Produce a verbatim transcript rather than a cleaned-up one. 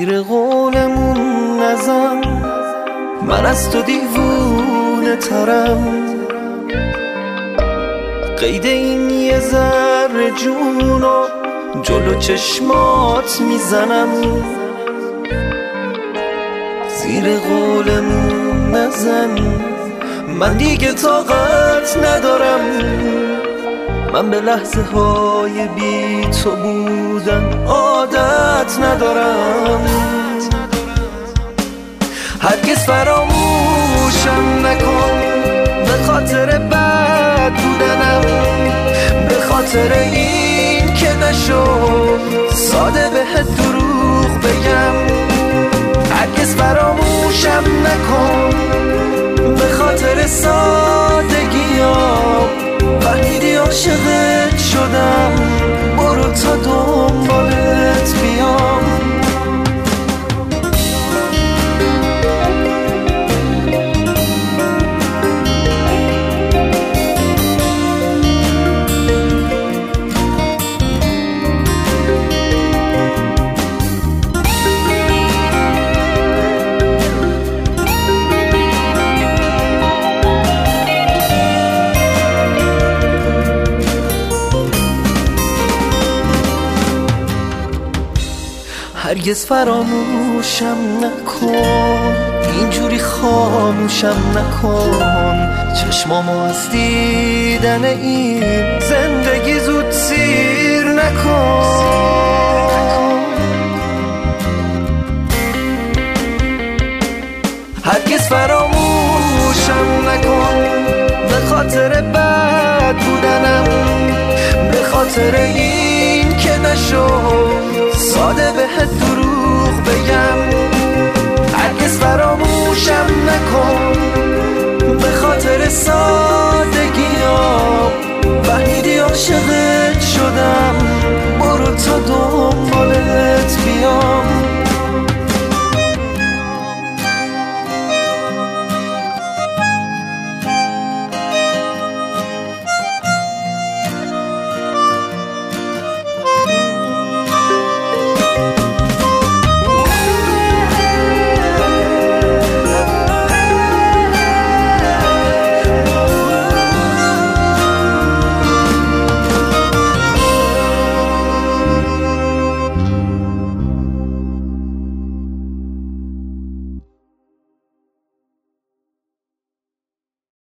زیر قولمون نزن، من از تو دیوونه ترم. قید این یه ذره جونو جلو چشمات میزنم، زیر قولمون نزن، من دیگه طاقت ندارم. من به لحظه های بی تو بودن عادت ندارم. هرگز فراموشم نکن به خاطر بد بودنم، به خاطر این که نشد ساده بهت دروغ بگم. هرگز فراموشم نکن به خاطر سادگیام، وحیدی عاشقت شدم، برو تا دنبالت بیام. هرگز فراموشم نکن، اینجوری خاموشم نکن، چشمامو از دیدن این زندگی زود سیر نکن. هرگز فراموشم نکن به خاطر بد بودنم، به خاطر این که نشد ساده بهت دروغ بگم. هرگز فراموشم نکن به خاطر ساده